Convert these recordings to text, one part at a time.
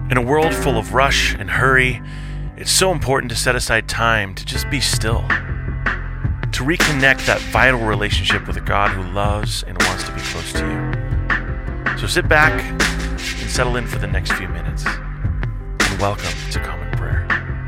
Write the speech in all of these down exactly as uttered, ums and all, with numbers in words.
In a world full of rush and hurry, it's so important to set aside time to just be still, to reconnect that vital relationship with a God who loves and wants to be close to you. So sit back and settle in for the next few minutes, and welcome to Common Prayer.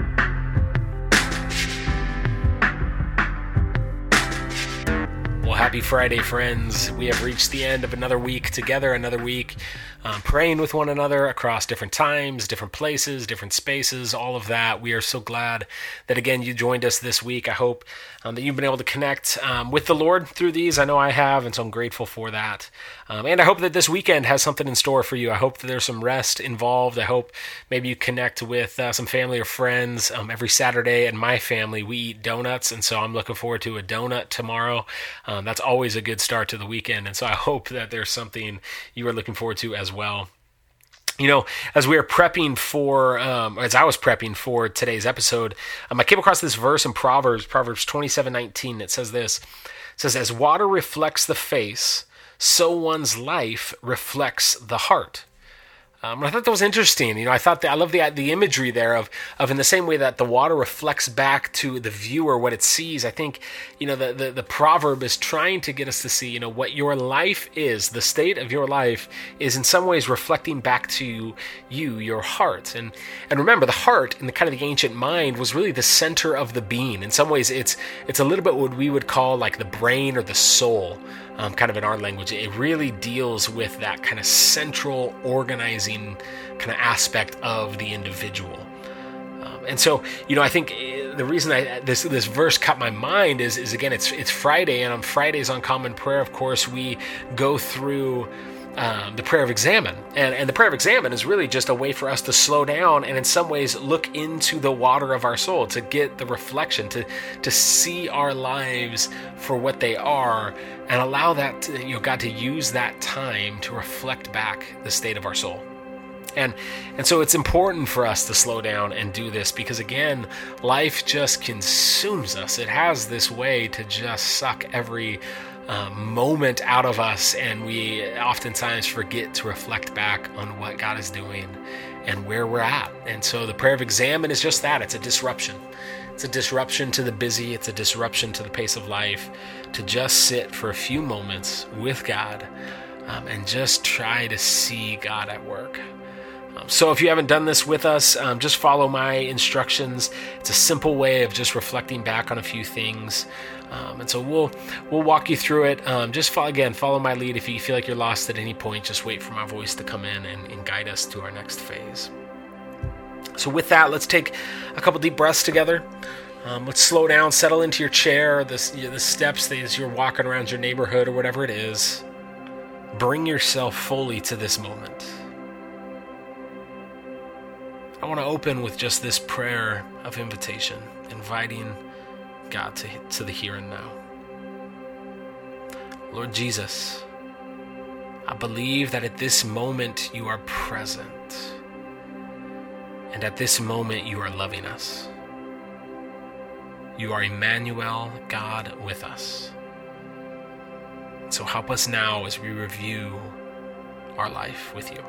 Well, happy Friday, friends. We have reached the end of another week together, another week um, praying with one another across different times, different places, different spaces, all of that. We are so glad that, again, you joined us this week. I hope um, that you've been able to connect um, with the Lord through these. I know I have, and so I'm grateful for that. Um, and I hope that this weekend has something in store for you. I hope that there's some rest involved. I hope maybe you connect with uh, some family or friends. Um, every Saturday in my family, we eat donuts, and so I'm looking forward to a donut tomorrow. Um, that's always a good start to the weekend, and so I hope that there's something you are looking forward to as well. You know, as we are prepping for, um, as I was prepping for today's episode, um, I came across this verse in Proverbs, Proverbs twenty-seven nineteen. It says this, it says, "As water reflects the face, so one's life reflects the heart." Um, I thought that was interesting. You know, I thought that I love the the imagery there of of in the same way that the water reflects back to the viewer what it sees. I think, you know, the, the the proverb is trying to get us to see, you know, what your life is, the state of your life is in some ways reflecting back to you, your heart. And and remember, the heart in the kind of the ancient mind was really the center of the being. In some ways, it's it's a little bit what we would call like the brain or the soul. Um, kind of in our language, it really deals with that kind of central organizing kind of aspect of the individual. Um, and so, you know, I think the reason I, this this verse caught my mind is, is again, it's it's Friday, and on Fridays on Common Prayer, of course, we go through Um, the prayer of examine. And, and the prayer of examine is really just a way for us to slow down and in some ways look into the water of our soul, to get the reflection, to to see our lives for what they are, and allow that to, you know, God to use that time to reflect back the state of our soul. And and so it's important for us to slow down and do this because, again, life just consumes us. It has this way to just suck every Um, moment out of us, and we oftentimes forget to reflect back on what God is doing and where we're at. And so the prayer of examine is just that. It's a disruption. It's a disruption to the busy. It's a disruption to the pace of life, to just sit for a few moments with God um, and just try to see God at work. Um, so if you haven't done this with us, um, just follow my instructions. It's a simple way of just reflecting back on a few things. Um, and so we'll we'll walk you through it. Um, just follow, again, follow my lead. If you feel like you're lost at any point, just wait for my voice to come in and, and guide us to our next phase. So with that, let's take a couple deep breaths together. Um, let's slow down, settle into your chair, the, the steps as you're walking around your neighborhood or whatever it is. Bring yourself fully to this moment. I want to open with just this prayer of invitation, inviting God to, to the here and now. Lord Jesus, I believe that at this moment you are present, and at this moment you are loving us. You are Emmanuel, God with us. So help us now as we review our life with you.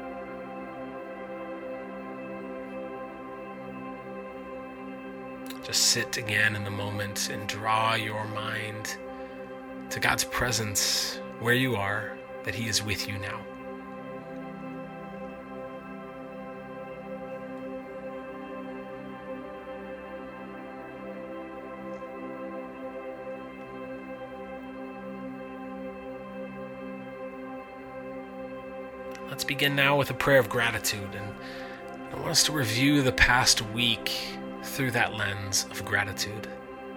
Just sit again in the moment and draw your mind to God's presence where you are, that He is with you now. Let's begin now with a prayer of gratitude, and I want us to review the past week through that lens of gratitude.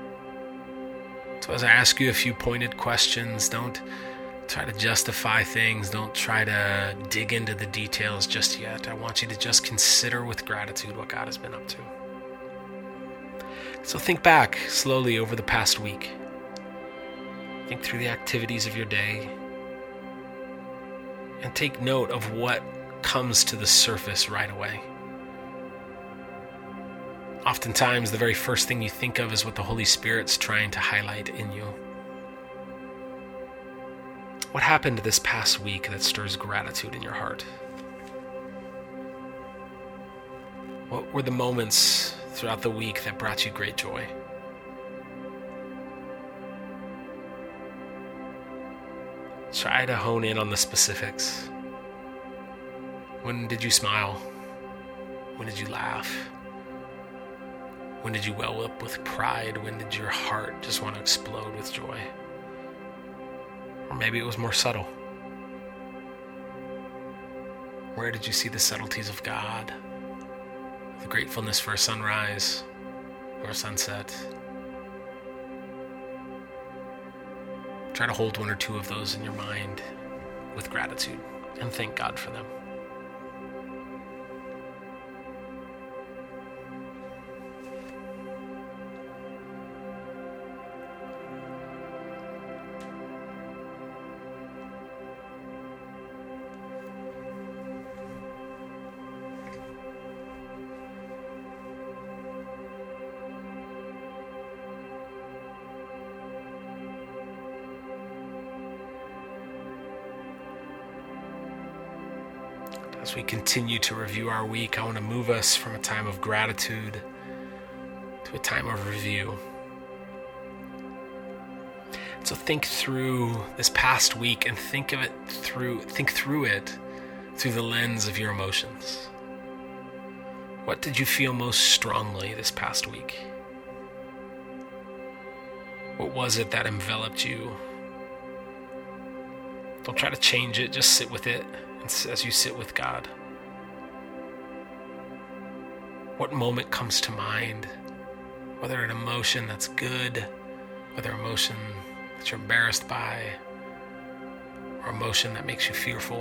So as I ask you a few pointed questions, don't try to justify things, don't try to dig into the details just yet. I want you to just consider with gratitude what God has been up to. So think back slowly over the past week. Think through the activities of your day, and take note of what comes to the surface right away. Oftentimes, the very first thing you think of is what the Holy Spirit's trying to highlight in you. What happened this past week that stirs gratitude in your heart? What were the moments throughout the week that brought you great joy? Try to hone in on the specifics. When did you smile? When did you laugh? When did you well up with pride? When did your heart just want to explode with joy? Or maybe it was more subtle. Where did you see the subtleties of God? The gratefulness for a sunrise or a sunset? Try to hold one or two of those in your mind with gratitude and thank God for them. As we continue to review our week, I want to move us from a time of gratitude to a time of review. So think through this past week and think of it through think through it through the lens of your emotions. What did you feel most strongly this past week? What was it that enveloped you? Don't try to change it, just sit with it. As you sit with God, what moment comes to mind? Whether an emotion that's good, whether emotion that you're embarrassed by, or emotion that makes you fearful.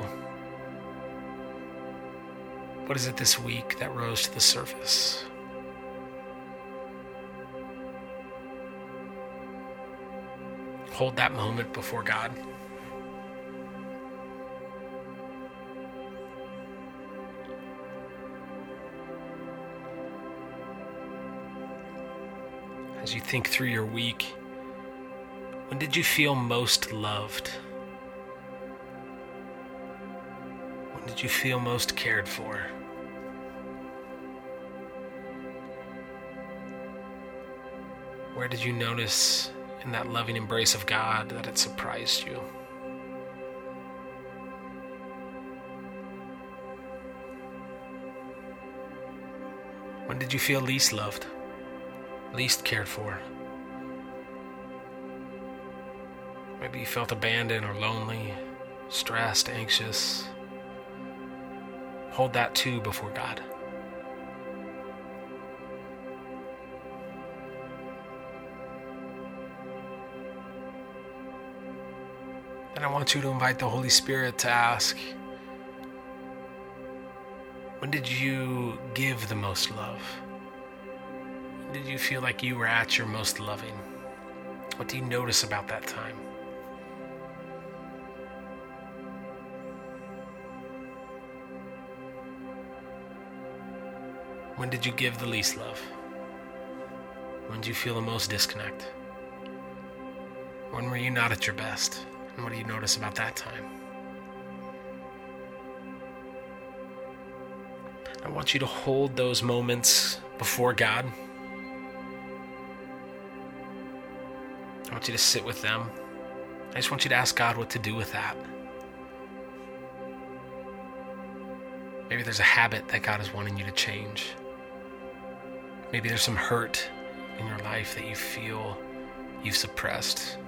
What is it this week that rose to the surface? Hold that moment before God. As you think through your week, when did you feel most loved? When did you feel most cared for? Where did you notice in that loving embrace of God that it surprised you? When did you feel least loved? Least cared for? Maybe you felt abandoned or lonely, stressed, anxious. Hold that too before God. Then I want you to invite the Holy Spirit to ask, when did you give the most love? When did you feel like you were at your most loving? What do you notice about that time? When did you give the least love? When did you feel the most disconnect? When were you not at your best? And what do you notice about that time? I want you to hold those moments before God. I want you to sit with them. I just want you to ask God what to do with that. Maybe there's a habit that God is wanting you to change. Maybe there's some hurt in your life that you feel you've suppressed.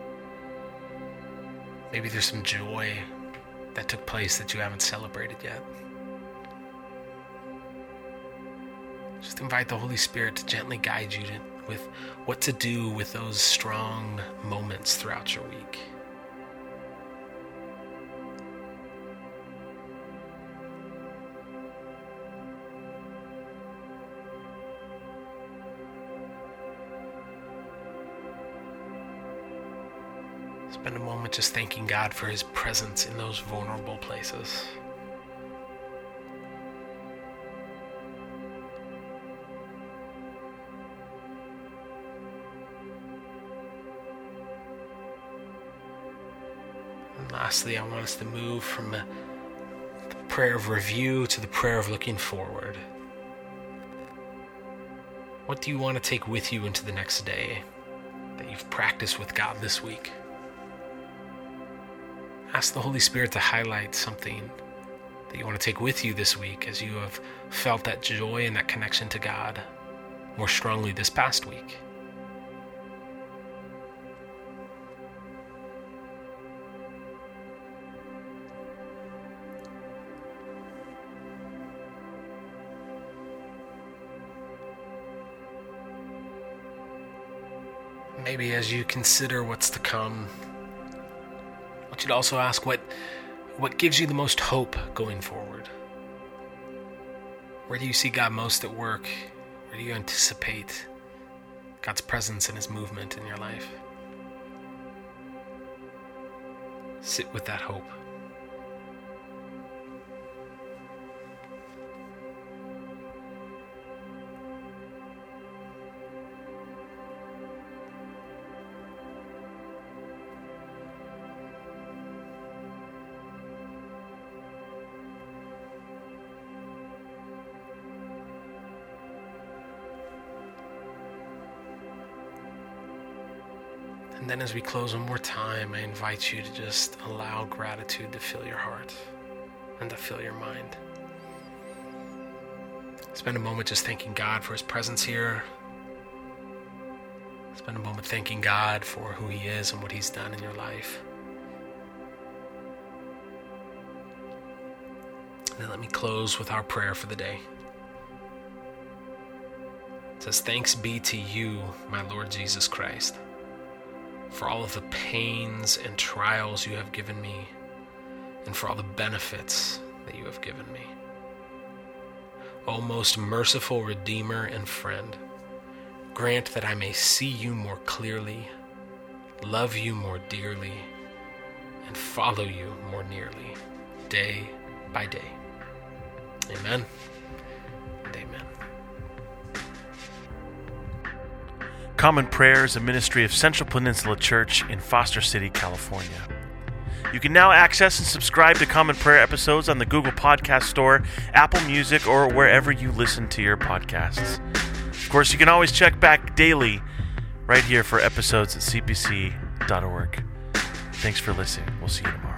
Maybe there's some joy that took place that you haven't celebrated yet. Just invite the Holy Spirit to gently guide you to, with what to do with those strong moments throughout your week. Spend a moment just thanking God for His presence in those vulnerable places. And lastly, I want us to move from the prayer of review to the prayer of looking forward. What do you want to take with you into the next day that you've practiced with God this week? Ask the Holy Spirit to highlight something that you want to take with you this week as you have felt that joy and that connection to God more strongly this past week. Maybe as you consider what's to come, I want you to also ask what what gives you the most hope going forward. Where do you see God most at work? Where do you anticipate God's presence and His movement in your life? Sit with that hope. And then as we close one more time, I invite you to just allow gratitude to fill your heart and to fill your mind. Spend a moment just thanking God for His presence here. Spend a moment thanking God for who He is and what He's done in your life. And then let me close with our prayer for the day. It says, "Thanks be to you, my Lord Jesus Christ, for all of the pains and trials you have given me, and for all the benefits that you have given me. O most merciful Redeemer and friend, grant that I may see you more clearly, love you more dearly, and follow you more nearly, day by day. Amen and amen." Common Prayer is a ministry of Central Peninsula Church in Foster City, California. You can now access and subscribe to Common Prayer episodes on the Google Podcast Store, Apple Music, or wherever you listen to your podcasts. Of course, you can always check back daily right here for episodes at c p c dot org. Thanks for listening. We'll see you tomorrow.